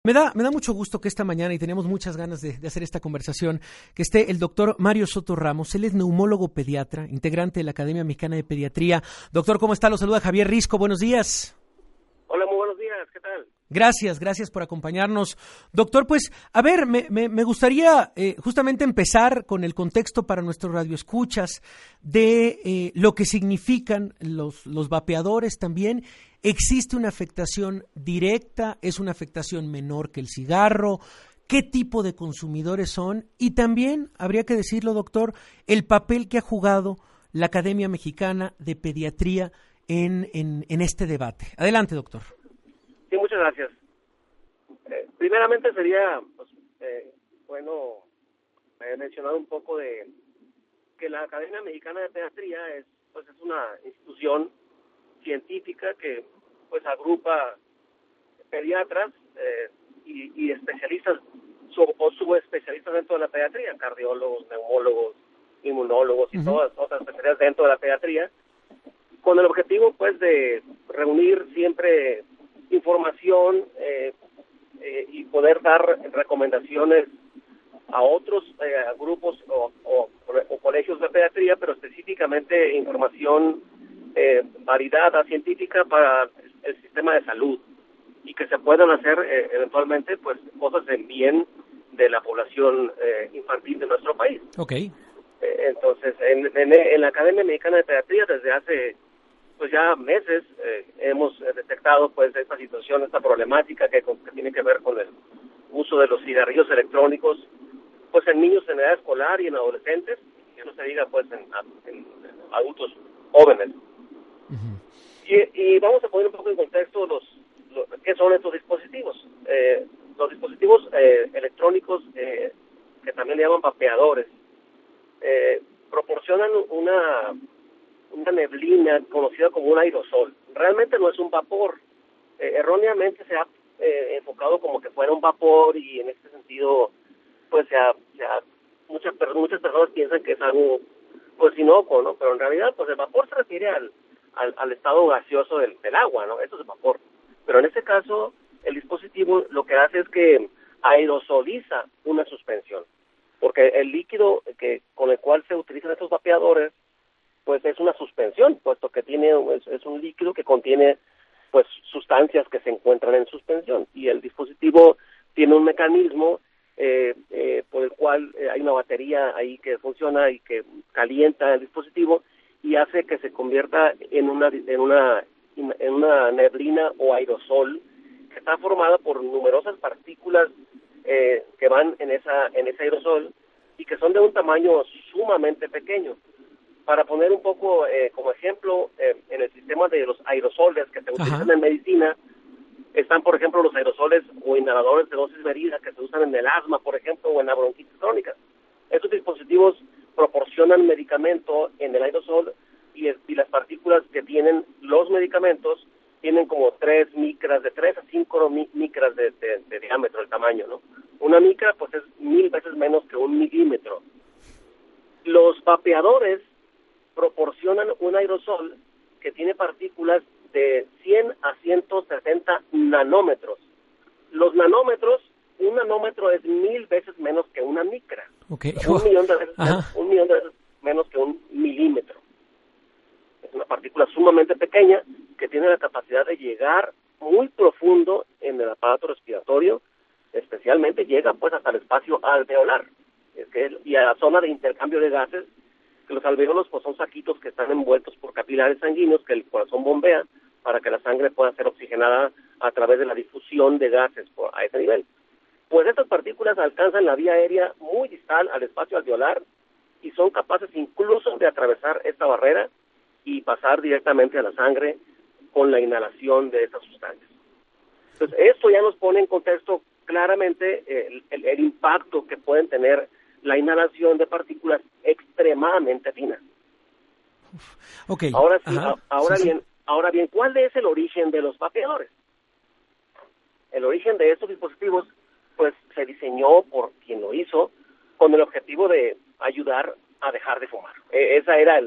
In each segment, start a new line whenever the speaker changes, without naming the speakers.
Me da mucho gusto que esta mañana, y teníamos muchas ganas de hacer esta conversación, que esté el doctor Mario Soto Ramos. Él es neumólogo pediatra, integrante de la Academia Mexicana de Pediatría. Doctor, ¿cómo está? Lo saluda Javier Risco. Buenos días.
Hola, muy buenos días. ¿Qué tal?
Gracias por acompañarnos. Doctor, pues, a ver, me gustaría justamente empezar con el contexto para nuestros radioescuchas de lo que significan los vapeadores también. ¿Existe una afectación directa? ¿Es una afectación menor que el cigarro? ¿Qué tipo de consumidores son? Y también, habría que decirlo, doctor, el papel que ha jugado la Academia Mexicana de Pediatría en este debate. Adelante, doctor.
Sí, muchas gracias. Primeramente sería bueno mencionar un poco de que la Academia Mexicana de Pediatría es una institución científica que pues agrupa pediatras y especialistas o subespecialistas dentro de la pediatría, cardiólogos, neumólogos, inmunólogos y todas otras especialidades dentro de la pediatría, con el objetivo pues de reunir siempre información y poder dar recomendaciones a otros grupos o colegios de pediatría, pero específicamente información validada, científica para el sistema de salud, y que se puedan hacer eventualmente pues cosas en bien de la población infantil de nuestro país.
Okay.
Entonces, en la Academia Mexicana de Pediatría desde hace pues ya meses hemos detectado pues esta situación, esta problemática que tiene que ver con el uso de los cigarrillos electrónicos pues en niños en edad escolar y en adolescentes, que no se diga pues en adultos jóvenes. Y vamos a poner un poco en contexto qué son estos dispositivos. Los dispositivos electrónicos, que también le llaman vapeadores, proporcionan una neblina conocida como un aerosol. Realmente no es un vapor. Erróneamente se ha enfocado como que fuera un vapor, y en este sentido pues muchas personas piensan que es algo pues inocuo, ¿no? Pero en realidad pues el vapor se refiere al estado gaseoso del agua, ¿no? Eso es vapor. Pero en este caso el dispositivo lo que hace es que aerosoliza una suspensión, porque el líquido con el cual se utilizan estos vapeadores pues es una suspensión, puesto que es un líquido que contiene pues sustancias que se encuentran en suspensión, y el dispositivo tiene un mecanismo por el cual hay una batería ahí que funciona y que calienta el dispositivo y hace que se convierta en una neblina o aerosol que está formada por numerosas partículas que van en ese aerosol y que son de un tamaño sumamente pequeño. Para poner un poco como ejemplo, en el sistema de los aerosoles que se utilizan en medicina, están, por ejemplo, los aerosoles o inhaladores de dosis medida que se usan en el asma, por ejemplo, o en la bronquitis crónica. Estos dispositivos proporcionan medicamento en el aerosol y las partículas que tienen los medicamentos tienen como 3 micras, de 3 a 5 micras de diámetro, el tamaño, ¿no? Una micra, pues, es 1000 veces menos que 1 milímetro. Los vapeadores proporcionan un aerosol que tiene partículas de 100 a 160 nanómetros. Los nanómetros, un nanómetro es 1000 veces menos que una micra.
Okay.
1 millón de veces menos que un milímetro. Es una partícula sumamente pequeña que tiene la capacidad de llegar muy profundo en el aparato respiratorio, especialmente llega pues hasta el espacio alveolar, y a la zona de intercambio de gases. Los alvéolos pues son saquitos que están envueltos por capilares sanguíneos que el corazón bombea para que la sangre pueda ser oxigenada a través de la difusión de gases a ese nivel. Pues estas partículas alcanzan la vía aérea muy distal al espacio alveolar y son capaces incluso de atravesar esta barrera y pasar directamente a la sangre con la inhalación de esas sustancias. Entonces esto ya nos pone en contexto claramente el impacto que pueden tener la inhalación de partículas extremadamente finas.
Okay.
Ahora bien, ¿cuál es el origen de los vapeadores? El origen de estos dispositivos, pues, se diseñó por quien lo hizo con el objetivo de ayudar a dejar de fumar. Esa era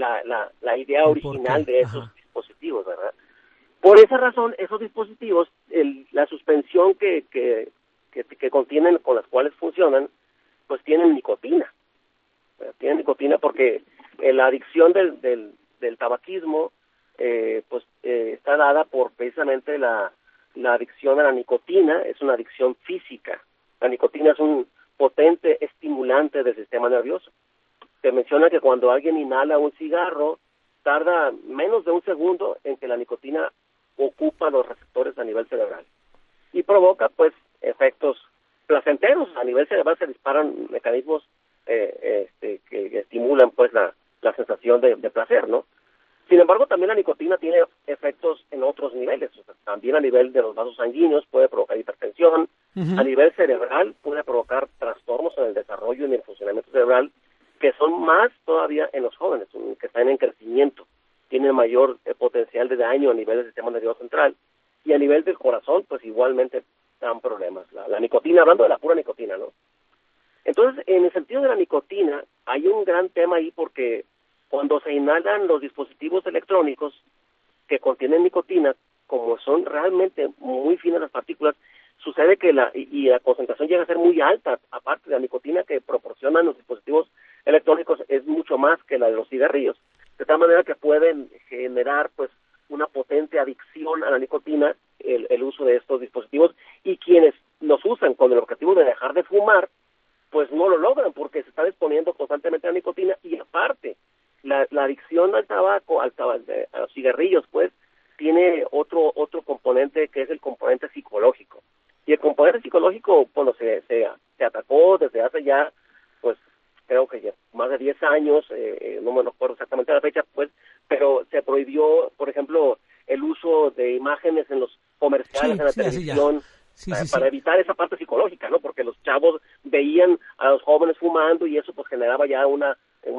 la idea original de esos dispositivos, ¿verdad? Por esa razón, esos dispositivos la suspensión que contienen, con las cuales funcionan, pues tienen nicotina. Tienen nicotina porque la adicción del tabaquismo está dada por precisamente la adicción a la nicotina. Es una adicción física. La nicotina es un potente estimulante del sistema nervioso. Se menciona que cuando alguien inhala un cigarro, tarda menos de un segundo en que la nicotina ocupa los receptores a nivel cerebral y provoca pues efectos placenteros. A nivel cerebral se disparan mecanismos que estimulan pues la sensación de placer, ¿no? Sin embargo, también la nicotina tiene efectos en otros niveles. O sea, también a nivel de los vasos sanguíneos puede provocar hipertensión. A nivel cerebral puede provocar trastornos en el desarrollo y en el funcionamiento cerebral, que son más todavía en los jóvenes, que están en crecimiento. Tienen mayor potencial de daño a nivel del sistema nervioso central. Y a nivel del corazón, pues igualmente dan problemas. La nicotina, hablando de la pura nicotina, ¿no? Entonces, en el sentido de la nicotina, hay un gran tema ahí, porque cuando se inhalan los dispositivos electrónicos que contienen nicotina, como son realmente muy finas las partículas, sucede que la concentración llega a ser muy alta. Aparte de la nicotina que proporcionan los dispositivos electrónicos es mucho más que la de los cigarrillos, de tal manera que pueden generar pues una potente adicción a la nicotina, el uso de estos dispositivos, y quienes los usan con el objetivo de dejar de fumar, pues no lo logran porque se está exponiendo constantemente a la nicotina. Y aparte, la adicción al tabaco, a los cigarrillos, pues tiene otro componente, que es el componente psicológico. Y el componente psicológico, bueno, se atacó desde hace ya, pues creo que ya más de 10 años, no me acuerdo exactamente la fecha, pues, pero se prohibió, por ejemplo, el uso de imágenes en los comerciales, en la televisión, para evitar esa parte psicológica, ¿no? Porque los chavos veían a los jóvenes fumando y eso pues generaba ya una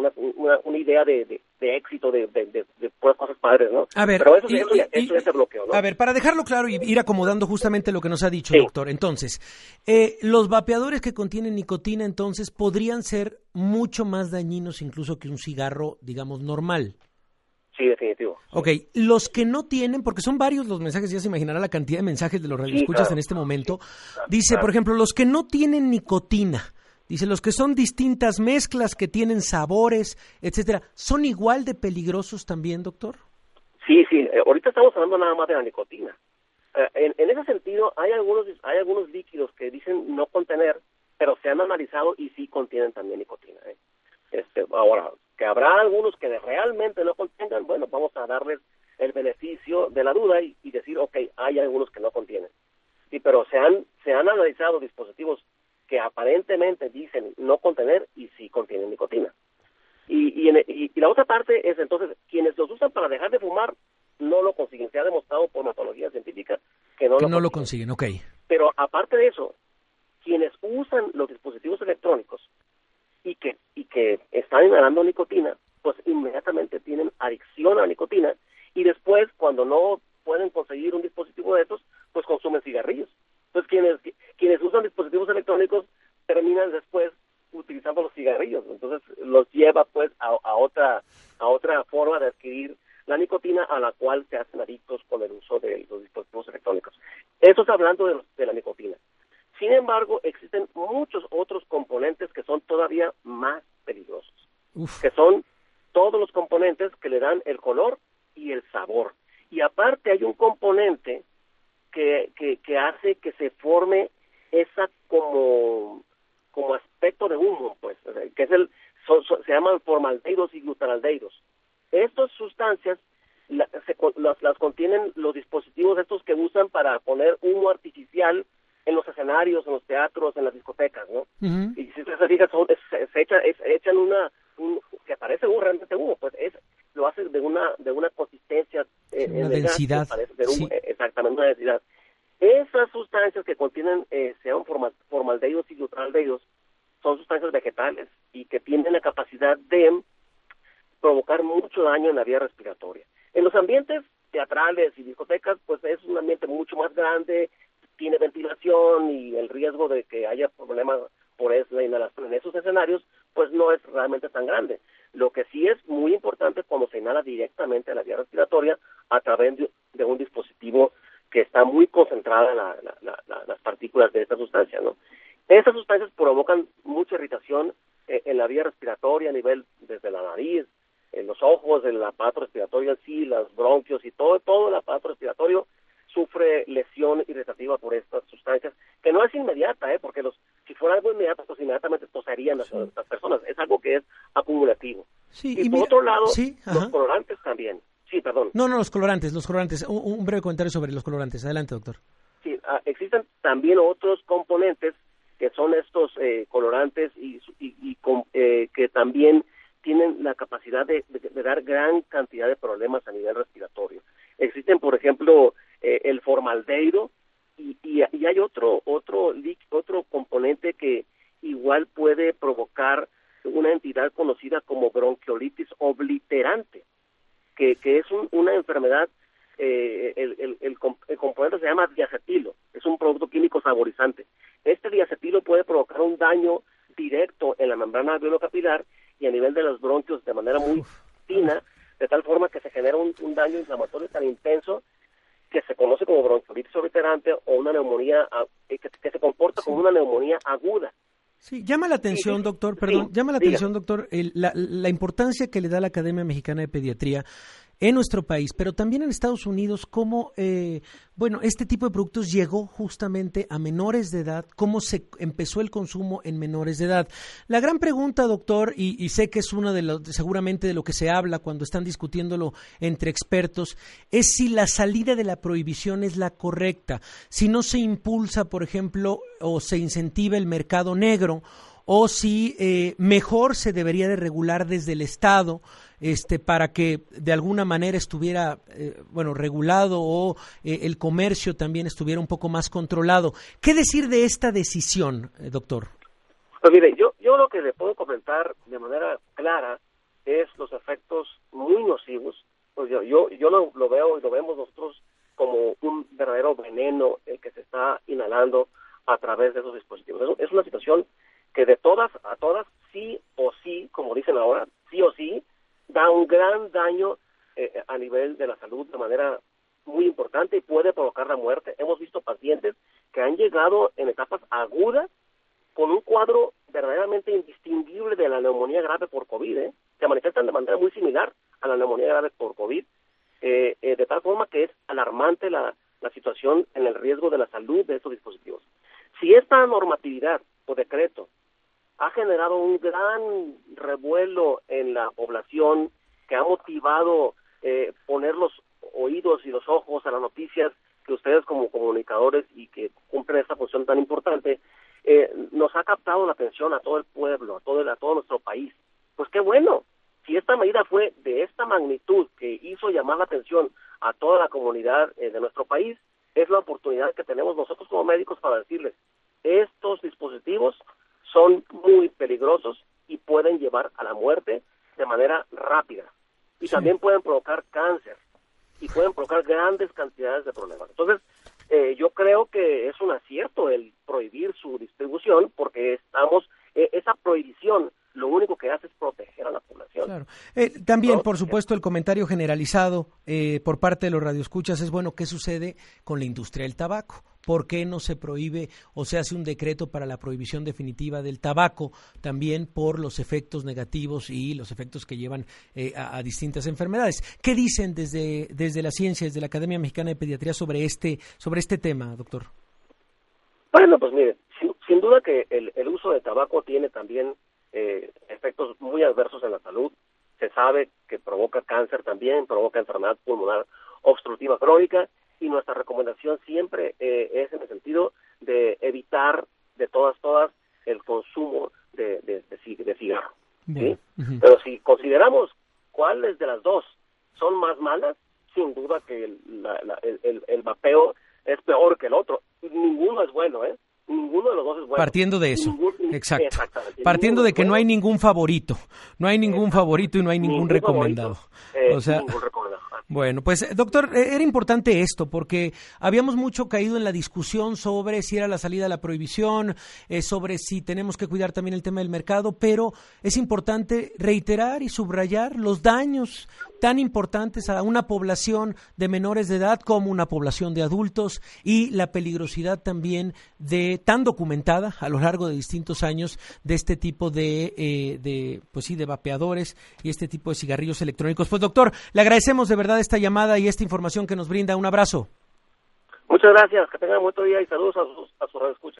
idea de éxito, de puras cosas padres, ¿no?
A ver,
pero eso ya se bloqueó, ¿no?
A ver, para dejarlo claro y ir acomodando justamente lo que nos ha dicho,
sí,
doctor. Entonces, los vapeadores que contienen nicotina, entonces, podrían ser mucho más dañinos incluso que un cigarro, digamos, normal.
Sí, definitivo.
Ok, los que no tienen, porque son varios los mensajes, ya se imaginará la cantidad de mensajes de los radioescuchas
claro,
en este momento,
claro,
dice, por ejemplo, los que no tienen nicotina, dice, los que son distintas mezclas, que tienen sabores, etcétera, ¿son igual de peligrosos también, doctor?
Sí, ahorita estamos hablando nada más de la nicotina. En ese sentido, hay algunos líquidos que dicen no contener, pero se han analizado y sí contienen también nicotina, ¿eh? Ahora, que habrá algunos que realmente no contengan, bueno, vamos a darles el beneficio de la duda y decir, ok, hay algunos que no contienen. Sí, pero se han analizado dispositivos que aparentemente dicen no contener y sí contienen nicotina. Y la otra parte es, entonces, quienes los usan para dejar de fumar no lo consiguen. Se ha demostrado por metodología científica que no lo
consiguen, ok.
Pero aparte de eso, quienes usan los dispositivos electrónicos y que están inhalando nicotina, pues inmediatamente tienen adicción a la nicotina, y después, cuando no pueden conseguir un dispositivo de estos, pues consumen cigarrillos. Entonces, quienes usan dispositivos electrónicos terminan después utilizando los cigarrillos. Entonces, los lleva pues a otra forma de adquirir la nicotina, a la cual se hacen adictos con el uso de los dispositivos electrónicos. Eso es hablando de la nicotina. Sin embargo, existen muchos otros componentes que son todavía más peligrosos, que son todos los componentes que le dan el color y el sabor. Y aparte hay un componente que hace que se forme esa como aspecto de humo, pues, que es se llaman formaldehídos y glutaraldehídos. Estas sustancias las contienen los dispositivos estos que usan para poner humo artificial en los escenarios, en los teatros, en las discotecas, ¿no? Uh-huh. Y si se fijan, se echan que parece realmente humo, pues lo hace de una consistencia,
una densidad,
sí. Exactamente, una densidad. Esas sustancias que contienen, sean formaldehídos y glutaraldehídos, son sustancias vegetales y que tienen la capacidad de provocar mucho daño en la vía respiratoria. En los ambientes teatrales y discotecas, pues es un ambiente mucho más grande, tiene ventilación y el riesgo de que haya problemas por la inhalación en esos escenarios, pues no es realmente tan grande. Lo que sí es muy importante cuando se inhala directamente a la vía respiratoria a través de un dispositivo que está muy concentrada las partículas de esta sustancia, ¿no? Estas sustancias provocan mucha irritación en la vía respiratoria a nivel desde la nariz, en los ojos, el aparato respiratorio en sí, los bronquios y todo el aparato respiratorio sufre lesión irritativa por estas sustancias, que no es inmediata, porque si fuera algo inmediato, pues inmediatamente tosarían las personas. Es algo que es acumulativo.
Sí,
y por otro lado,
sí,
los colorantes también. Sí, perdón.
No, los colorantes. Un breve comentario sobre los colorantes. Adelante, doctor.
Sí, existen también otros componentes que son estos colorantes y que también tienen la capacidad de dar gran cantidad de problemas a nivel respiratorio. Existen, por ejemplo, el formaldehído y hay otro componente que igual puede provocar una entidad conocida como bronquiolitis obliterante, que es una enfermedad. El componente se llama diacetilo, es un producto químico saborizante. Este diacetilo puede provocar un daño directo en la membrana alveolo-capilar y a nivel de los bronquios de manera muy fina, de tal forma que se genera un daño inflamatorio tan intenso que se conoce como bronquiolitis obliterante o una neumonía que se comporta como una neumonía aguda.
Sí, llama la atención, doctor, doctor, la importancia que le da la Academia Mexicana de Pediatría en nuestro país, pero también en Estados Unidos, cómo, este tipo de productos llegó justamente a menores de edad, cómo se empezó el consumo en menores de edad. La gran pregunta, doctor, y sé que es seguramente de lo que se habla cuando están discutiéndolo entre expertos, es si la salida de la prohibición es la correcta, si no se impulsa, por ejemplo, o se incentiva el mercado negro, o si mejor se debería de regular desde el Estado, para que de alguna manera estuviera regulado o el comercio también estuviera un poco más controlado. ¿Qué decir de esta decisión, doctor?
Pues mire, yo lo que le puedo comentar de manera clara es los efectos muy nocivos. Pues yo lo veo y lo vemos nosotros como un verdadero veneno el que se está inhalando a través de esos dispositivos. Es una situación que de todas a todas, sí o sí, como dicen ahora, sí o sí, da un gran daño a nivel de la salud de manera muy importante y puede provocar la muerte. Hemos visto pacientes que han llegado en etapas agudas con un cuadro verdaderamente indistinguible de la neumonía grave por COVID. Se manifiestan de manera muy similar a la neumonía grave por COVID, de tal forma que es alarmante la situación en el riesgo de la salud de estos dispositivos. Si esta normatividad o decreto ha generado un gran revuelo en la población que ha motivado poner los oídos y los ojos a las noticias que ustedes como comunicadores y que cumplen esta función tan importante, nos ha captado la atención a todo el pueblo, a todo nuestro país. Pues qué bueno, si esta medida fue de esta magnitud que hizo llamar la atención a toda la comunidad de nuestro país, es la oportunidad que tenemos nosotros como médicos para decirles, estos dispositivos son muy peligrosos y pueden llevar a la muerte de manera rápida. Y también pueden provocar cáncer y pueden provocar grandes cantidades de problemas. Entonces, yo creo que es un acierto el prohibir su distribución porque esa prohibición lo único que hace es proteger a la población.
Claro. También, por supuesto, el comentario generalizado por parte de los radioescuchas es, bueno, ¿qué sucede con la industria del tabaco? ¿Por qué no se prohíbe o se hace un decreto para la prohibición definitiva del tabaco? También por los efectos negativos y los efectos que llevan a distintas enfermedades. ¿Qué dicen desde la ciencia, desde la Academia Mexicana de Pediatría sobre este tema, doctor?
Bueno, pues mire, sin duda que el uso de tabaco tiene también efectos muy adversos en la salud. Se sabe que provoca cáncer también, provoca enfermedad pulmonar obstructiva crónica, y nuestra recomendación siempre es en el sentido de evitar de todas el consumo de cigarro. ¿Sí? Uh-huh. Pero si consideramos cuáles de las dos son más malas, sin duda que el vapeo es peor que el otro. Ninguno es bueno, Ninguno de los dos es bueno.
Partiendo de eso, exacto. Partiendo de que no hay ningún favorito. No hay ningún favorito y no hay ningún recomendado.
Ningún recomendado.
Bueno, pues doctor, era importante esto porque habíamos mucho caído en la discusión sobre si era la salida de la prohibición, sobre si tenemos que cuidar también el tema del mercado, pero es importante reiterar y subrayar los daños tan importantes a una población de menores de edad como una población de adultos y la peligrosidad también tan documentada a lo largo de distintos años de este tipo de vapeadores y este tipo de cigarrillos electrónicos. Pues doctor, le agradecemos de verdad esta llamada y esta información que nos brinda. Un abrazo.
Muchas gracias, que tengan un buen día y saludos a sus radioescuchas.